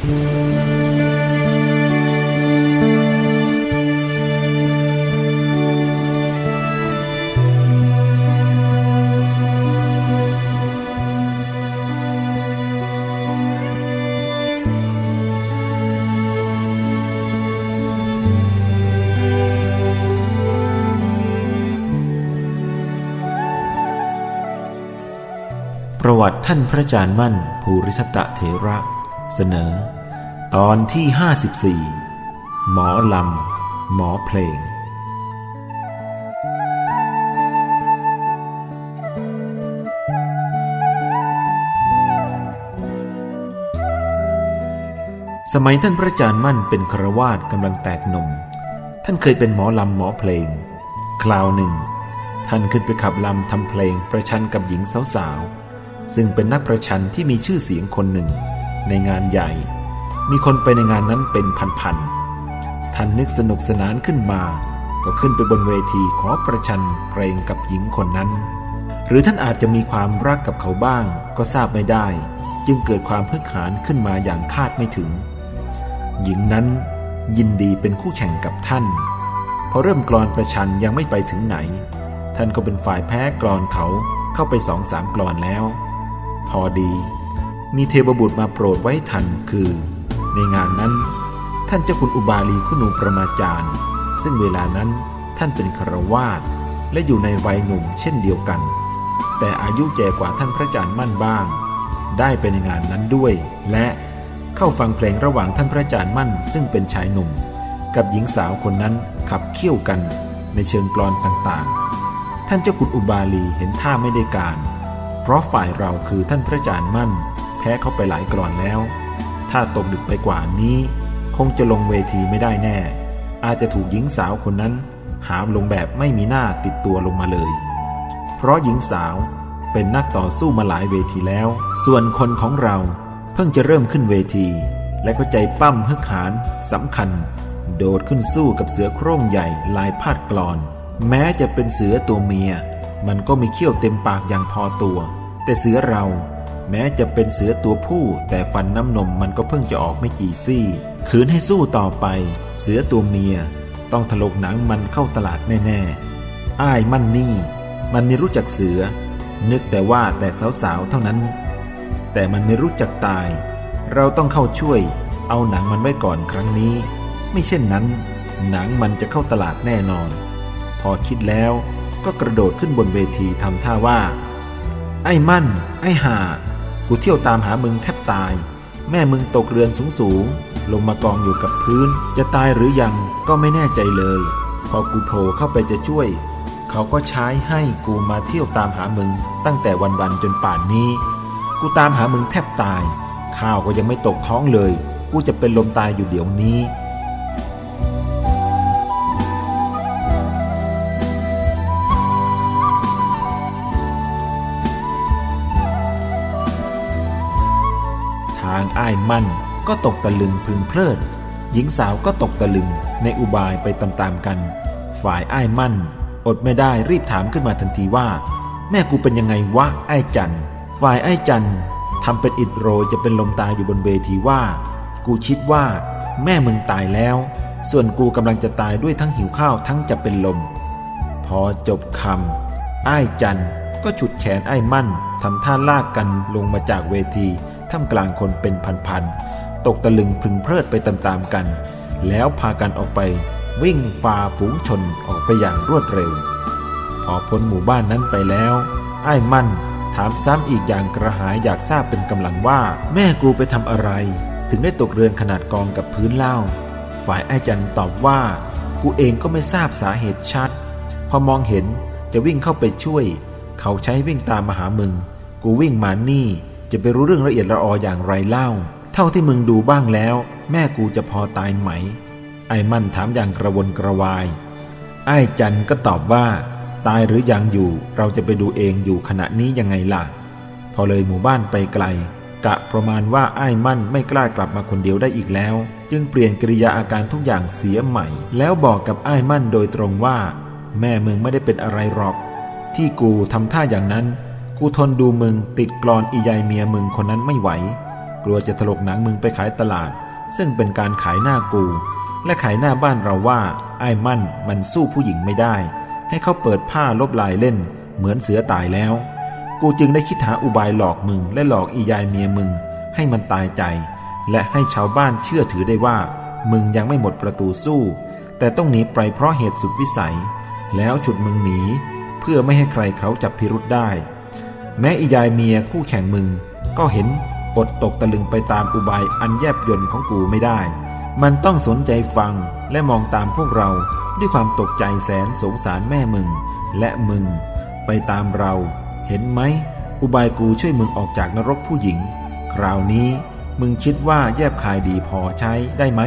ประวัติท่านพระอาจารย์มั่นภูริทัตเถระเสนอตอนที่54หมอลำหมอเพลงสมัยท่านพระอาจารย์มั่นเป็นฆราวาสกำลังแตกหนุ่มท่านเคยเป็นหมอลำหมอเพลงคราวหนึ่งท่านขึ้นไปขับลำทำเพลงประชันกับหญิงสาวๆซึ่งเป็นนักประชันที่มีชื่อเสียงคนหนึ่งในงานใหญ่มีคนไปในงานนั้นเป็นพันๆท่านนึกสนุกสนานขึ้นมาก็ขึ้นไปบนเวทีขอประชันเพลงกับหญิงคนนั้นหรือท่านอาจจะมีความรักกับเขาบ้างก็ทราบไม่ได้จึงเกิดความฮึกเหิมขึ้นมาอย่างคาดไม่ถึงหญิงนั้นยินดีเป็นคู่แข่งกับท่านพอเริ่มกลอนประชันยังไม่ไปถึงไหนท่านก็เป็นฝ่ายแพ้กลอนเขาเข้าไป 2-3 กลอนแล้วพอดีมีเทพบุตรมาโปรดไว้ทันคือในงานนั้นท่านเจ้าคุณอุบาลีคุณูประมาจารย์ซึ่งเวลานั้นท่านเป็นฆราวาสและอยู่ในวัยหนุ่มเช่นเดียวกันแต่อายุแก่กว่าท่านพระอาจารย์มั่นบ้างได้ไปในงานนั้นด้วยและเข้าฟังเพลงระหว่างท่านพระอาจารย์มั่นซึ่งเป็นชายหนุ่มกับหญิงสาวคนนั้นขับเคี่ยวกันในเชิงกลอนต่างๆท่านเจ้าคุณอุบาลีเห็นท่าไม่ได้การเพราะฝ่ายเราคือท่านพระอาจารย์มั่นแพ้เขาไปหลายกลอนแล้วถ้าตกดึกไปกว่านี้คงจะลงเวทีไม่ได้แน่อาจจะถูกหญิงสาวคนนั้นหามลงแบบไม่มีหน้าติดตัวลงมาเลยเพราะหญิงสาวเป็นนักต่อสู้มาหลายเวทีแล้วส่วนคนของเราเพิ่งจะเริ่มขึ้นเวทีและก็ใจปั้มฮึกหาญสำคัญโดดขึ้นสู้กับเสือโคร่งใหญ่ลายพาดกลอนแม้จะเป็นเสือตัวเมียมันก็มีเขี้ยวเต็มปากอย่างพอตัวแต่เสือเราแม้จะเป็นเสือตัวผู้แต่ฟันน้ำนมมันก็เพิ่งจะออกไม่กี่ซี่ขืนให้สู้ต่อไปเสือตัวเมียต้องถลกหนังมันเข้าตลาดแน่ๆอ้ายมั่นนี่มันไม่รู้จักเสือนึกแต่ว่าแต่สาวๆเท่านั้นแต่มันไม่รู้จักตายเราต้องเข้าช่วยเอาหนังมันไว้ก่อนครั้งนี้ไม่เช่นนั้นหนังมันจะเข้าตลาดแน่นอนพอคิดแล้วก็กระโดดขึ้นบนเวทีทำท่าว่าไอ้มั่นไอ้ห่ากูเที่ยวตามหามึงแทบตายแม่มึงตกเรือนสูงๆลงมากองอยู่กับพื้นจะตายหรือยังก็ไม่แน่ใจเลยพอกูโผล่เข้าไปจะช่วยเขาก็ใช้ให้กูมาเที่ยวตามหามึงตั้งแต่วันๆจนป่านนี้กูตามหามึงแทบตายข้าวก็ยังไม่ตกท้องเลยกูจะเป็นลมตายอยู่เดี๋ยวนี้ทางอ้ายมั่นก็ตกตะลึงพึงเพลิดหญิงสาวก็ตกตะลึงในอุบายไปตามๆกันฝ่ายอ้ายมั่นอดไม่ได้รีบถามขึ้นมาทันทีว่าแม่กูเป็นยังไงวะไอ้จันฝ่ายไอ้จันทำเป็นอิดโรยจะเป็นลมตายอยู่บนเวทีว่ากูคิดว่าแม่มึงตายแล้วส่วนกูกำลังจะตายด้วยทั้งหิวข้าวทั้งจะเป็นลมพอจบคำไอ้จันก็ฉุดแขนไอ้มั่นทำท่าลากกันลงมาจากเวทีท่ามกลางคนเป็นพันๆตกตะลึงพึงเพลิดไปตามๆกันแล้วพากันออกไปวิ่งฝ่าฝูงชนออกไปอย่างรวดเร็วพอพ้นหมู่บ้านนั้นไปแล้วไอ้มั่นถามซ้ำอีกอย่างกระหายอยากทราบเป็นกำลังว่าแม่กูไปทำอะไรถึงได้ตกเรือนขนาดกองกับพื้นเล่าฝ่ายไอ้จันตอบว่ากูเองก็ไม่ทราบสาเหตุชัดพอมองเห็นจะวิ่งเข้าไปช่วยเขาใช้วิ่งตามมาหามึงกูวิ่งมานี่จะไปรู้เรื่องละเอียดละอออย่างไรเล่าเท่าที่มึงดูบ้างแล้วแม่กูจะพอตายไหมไอ้มั่นถามอย่างกระวนกระวายไอ้จันก็ตอบว่าตายหรือยังอยู่เราจะไปดูเองอยู่ขณะนี้ยังไงล่ะพอเลยหมู่บ้านไปไกลกะประมาณว่าไอ้มั่นไม่กล้ากลับมาคนเดียวได้อีกแล้วจึงเปลี่ยนกิริยาอาการทุกอย่างเสียใหม่แล้วบอกกับไอ้มั่นโดยตรงว่าแม่มึงไม่ได้เป็นอะไรหรอกที่กูทำท่าอย่างนั้นกูทนดูมึงติดกลอนอียายเมียมึงคนนั้นไม่ไหวกลัวจะถลกหนังมึงไปขายตลาดซึ่งเป็นการขายหน้ากูและขายหน้าบ้านเราว่าไอ้มั่นมันสู้ผู้หญิงไม่ได้ให้เขาเปิดผ้าลบลายเล่นเหมือนเสือตายแล้วกูจึงได้คิดหาอุบายหลอกมึงและหลอกอียายเมียมึงให้มันตายใจและให้ชาวบ้านเชื่อถือได้ว่ามึงยังไม่หมดประตูสู้แต่ต้องหนีไปเพราะเหตุสุดวิสัยแล้วฉุดมึงหนีเพื่อไม่ให้ใครเขาจับพิรุธได้แม้อียายเมียคู่แข่งมึงก็เห็นอดตกตะลึงไปตามอุบายอันแยบยลของกูไม่ได้มันต้องสนใจฟังและมองตามพวกเราด้วยความตกใจแสนสงสารแม่มึงและมึงไปตามเราเห็นไหมอุบายกูช่วยมึงออกจากนรกผู้หญิงคราวนี้มึงคิดว่าแยบคายดีพอใช้ได้ไหม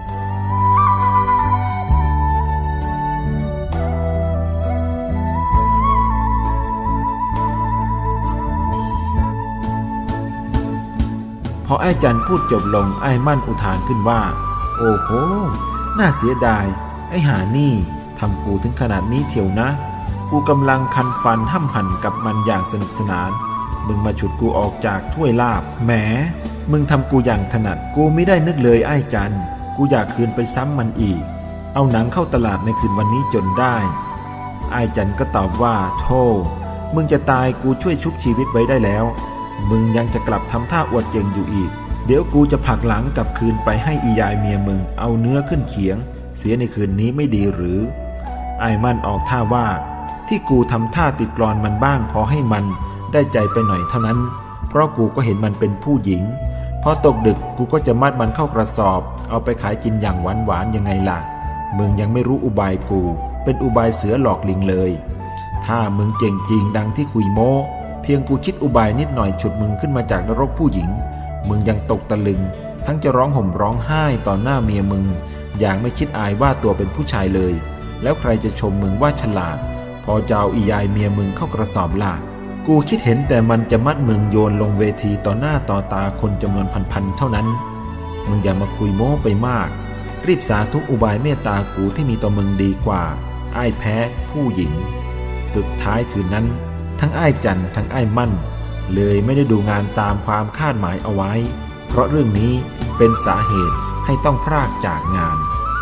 พอไอ้จันพูดจบลงไอ้มั่นอุทานขึ้นว่าโอ้โหน่าเสียดายไอ้หานี่ทำกูถึงขนาดนี้เถียวนะกูกำลังคันฟันห้ำหั่นกับมันอย่างสนุกสนานมึงมาฉุดกูออกจากถ้วยลาบแหมมึงทำกูอย่างถนัดกูไม่ได้นึกเลยไอ้จันกูอยากคืนไปซ้ำมันอีกเอาหนังเข้าตลาดในคืนวันนี้จนได้ไอ้จันก็ตอบว่าโธ่มึงจะตายกูช่วยชุบชีวิตไว้ได้แล้วมึงยังจะกลับทำท่าอวดเก่งอยู่อีกเดี๋ยวกูจะผลักหลังกลับคืนไปให้อียายเมียมึงเอาเนื้อขึ้นเขียงเสียในคืนนี้ไม่ดีหรือไอ้มั่นออกท่าว่าที่กูทำท่าติดกลอนมันบ้างพอให้มันได้ใจไปหน่อยเท่านั้นเพราะกูก็เห็นมันเป็นผู้หญิงพอตกดึกกูก็จะมัดมันเข้ากระสอบเอาไปขายกินอย่างหวานๆยังไงล่ะมึงยังไม่รู้อุบายกูเป็นอุบายเสือหลอกลิงเลยถ้ามึงเก่งจริงดังที่คุยโม้เพียงกูคิดอุบายนิดหน่อยฉุดมึงขึ้นมาจากนรกผู้หญิงมึงยังตกตะลึงทั้งจะร้องห่มร้องไห้ต่อหน้าเมียมึงอย่างไม่คิดอายว่าตัวเป็นผู้ชายเลยแล้วใครจะชมมึงว่าฉลาดพอจะเอาอียายเมียมึงเข้ากระสอบล่ะกูคิดเห็นแต่มันจะมัดมึงโยนลงเวทีต่อหน้าต่อตาคนจำนวนพันๆเท่านั้นมึงอย่ามาคุยโม้ไปมากรีบสาธุอุบายเมตตากูที่มีต่อมึงดีกว่าอ้ายแพ้ผู้หญิงสุดท้ายคืนนั้นทั้งอ้ายจันทั้งอ้ายมั่นเลยไม่ได้ดูงานตามความคาดหมายเอาไว้เพราะเรื่องนี้เป็นสาเหตุให้ต้องพรากจากงาน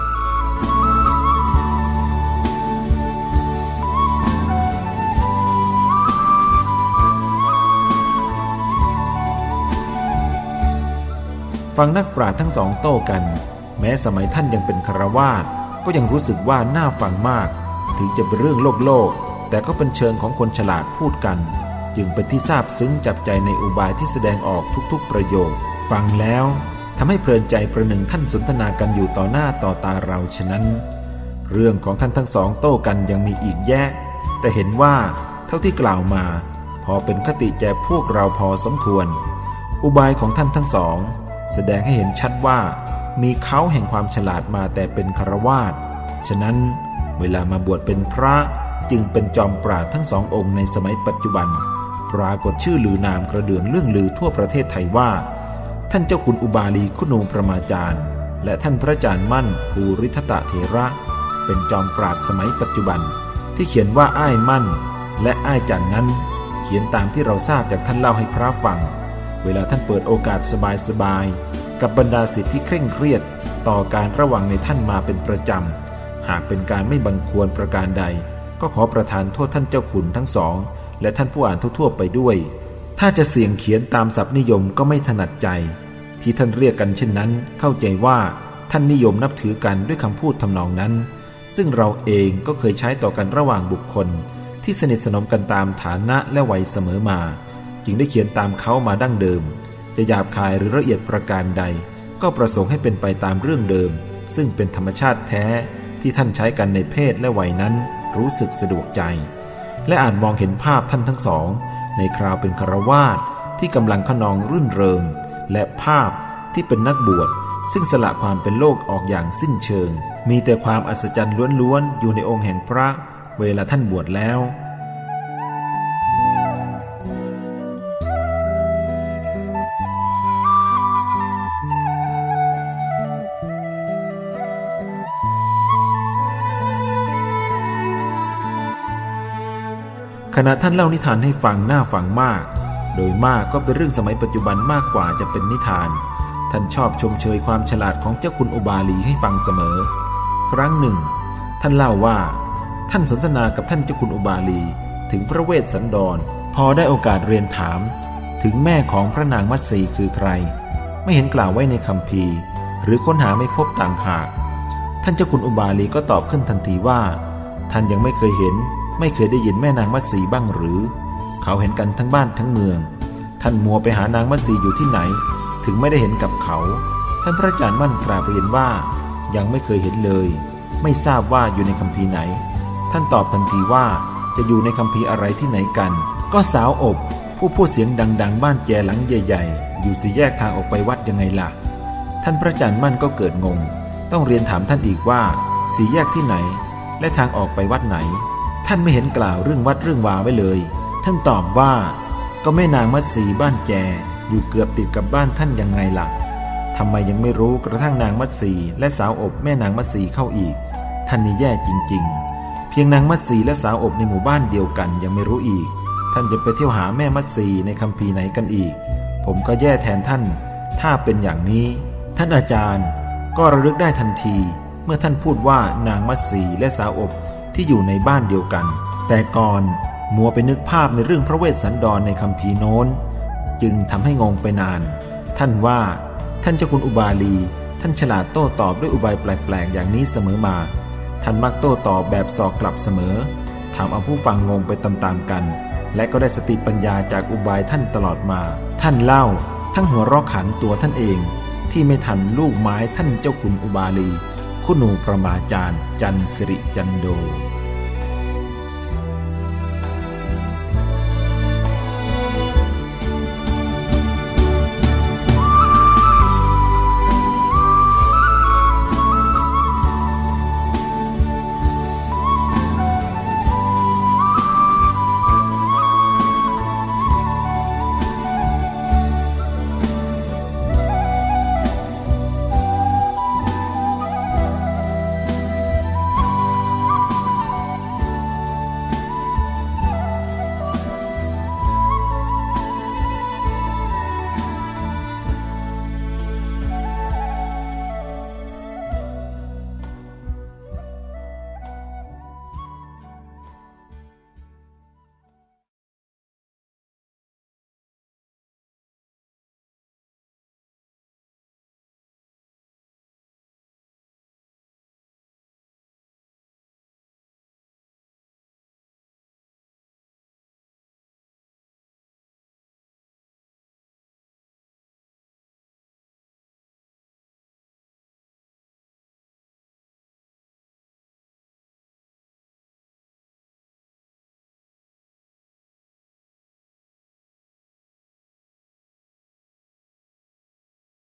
ฟังนักปราชญ์ทั้งสองโต้กันแม้สมัยท่านยังเป็นฆราวาสก็ยังรู้สึกว่าน่าฟังมากถึงจะเป็นเรื่องโลกแต่ก็เป็นเชิงของคนฉลาดพูดกันจึงเป็นที่ซาบซึ้งจับใจในอุบายที่แสดงออกทุกๆประโยคฟังแล้วทำให้เพลินใจประหนึ่งท่านสนทนากันอยู่ต่อหน้าต่อตาเราฉะนั้นเรื่องของท่านทั้งสองโต้กันยังมีอีกแยะแต่เห็นว่าเท่าที่กล่าวมาพอเป็นคติแก่พวกเราพอสมควรอุบายของท่านทั้งสองแสดงให้เห็นชัดว่ามีเขาแห่งความฉลาดมาแต่เป็นฆราวาสฉะนั้นเวลามาบวชเป็นพระจึงเป็นจอมปราชญ์ทั้งสององค์ในสมัยปัจจุบันปรากฏชื่อลือนามกระเดื่องเรื่องลือทั่วประเทศไทยว่าท่านเจ้าคุณอุบาลีคุณูประมาจารย์และท่านพระอาจารย์มั่นภูริทัตเถระเป็นจอมปราชญ์สมัยปัจจุบันที่เขียนว่าอ้ายมั่นและอ้ายจันนั้นเขียนตามที่เราทราบจากท่านเล่าให้พระฟังเวลาท่านเปิดโอกาสสบายๆกับบรรดาศิษย์ที่เคร่งเครียดต่อการระวังในท่านมาเป็นประจำหากเป็นการไม่บังควรประการใดก็ขอประทานโทษท่านเจ้าขุนทั้งสองและท่านผู้อ่านทั่วไปด้วยถ้าจะเสี่ยงเขียนตามศัพท์นิยมก็ไม่ถนัดใจที่ท่านเรียกกันเช่นนั้นเข้าใจว่าท่านนิยมนับถือกันด้วยคำพูดทำนองนั้นซึ่งเราเองก็เคยใช้ต่อกันระหว่างบุคคลที่สนิทสนมกันตามฐานะและวัยเสมอมาจึงได้เขียนตามเขามาดั้งเดิมจะหยาบคายหรือละเอียดประการใดก็ประสงค์ให้เป็นไปตามเรื่องเดิมซึ่งเป็นธรรมชาติแท้ที่ท่านใช้กันในเพศและวัยนั้นรู้สึกสะดวกใจและอาจมองเห็นภาพท่านทั้งสองในคราวเป็นฆราวาสที่กำลังขนองรื่นเริงและภาพที่เป็นนักบวชซึ่งสละความเป็นโลกออกอย่างสิ้นเชิงมีแต่ความอัศจรรย์ล้วนๆอยู่ในองค์แห่งพระเวลาท่านบวชแล้วขณะท่านเล่านิทานให้ฟังน่าฟังมากโดยมากก็เป็นเรื่องสมัยปัจจุบันมากกว่าจะเป็นนิทานท่านชอบชมเชยความฉลาดของเจ้าคุณอุบาลีให้ฟังเสมอครั้งหนึ่งท่านเล่าว่าท่านสนทนากับท่านเจ้าคุณอุบาลีถึงพระเวสสันดรพอได้โอกาสเรียนถามถึงแม่ของพระนางมัตสีคือใครไม่เห็นกล่าวไว้ในคัมภีร์หรือค้นหาไม่พบต่างหากท่านเจ้าคุณอุบาลีก็ตอบขึ้นทันทีว่าท่านยังไม่เคยเห็นไม่เคยได้ยินแม่นางมัตสีบ้างหรือเขาเห็นกันทั้งบ้านทั้งเมืองท่านมัวไปหานางมัตสีอยู่ที่ไหนถึงไม่ได้เห็นกับเขาท่านพระอาจารย์มั่นกราบเรียนว่ายังไม่เคยเห็นเลยไม่ทราบว่าอยู่ในคัมภีร์ไหนท่านตอบทันทีว่าจะอยู่ในคัมภีร์อะไรที่ไหนกันก็สาวอบผู้พูดเสียงดังๆบ้านแจหลังใหญ่ๆอยู่สี่แยกทางออกไปวัดยังไงล่ะท่านพระอาจารย์มั่นก็เกิดงงต้องเรียนถามท่านอีกว่าสี่แยกที่ไหนและทางออกไปวัดไหนท่านไม่เห็นกล่าวเรื่องวัดเรื่องวาไว้เลยท่านตอบว่าก็แม่นางมัตสีบ้านแจอยู่เกือบติดกับบ้านท่านยังไงล่ะทำไมยังไม่รู้กระทั่งนางมัตสีและสาวอบแม่นางมัตสีเข้าอีกท่านนี่แย่จริงๆเพียงนางมัตสีและสาวอบในหมู่บ้านเดียวกันยังไม่รู้อีกท่านจะไปเที่ยวหาแม่มัตสีในคัมภีร์ไหนกันอีกผมก็แย่แทนท่านถ้าเป็นอย่างนี้ท่านอาจารย์ก็ระลึกได้ทันทีเมื่อท่านพูดว่านางมัตสีและสาวอบที่อยู่ในบ้านเดียวกันแต่ก่อนมัวไปนึกภาพในเรื่องพระเวสสันดรในคัมภีร์โน้นจึงทำให้งงไปนานท่านว่าท่านเจ้าคุณอุบาลีท่านฉลาดโต้ตอบด้วยอุบายแปลกๆอย่างนี้เสมอมาท่านมักโต้ตอบแบบสอกกลับเสมอทำเอาผู้ฟังงงไปตามๆกันและก็ได้สติปัญญาจากอุบายท่านตลอดมาท่านเล่าทั้งหัวเราะขันตัวท่านเองที่ไม่ทันลูกไม้ท่านเจ้าคุณอุบาลีคุณูประมาจารย์จันสิริจันโด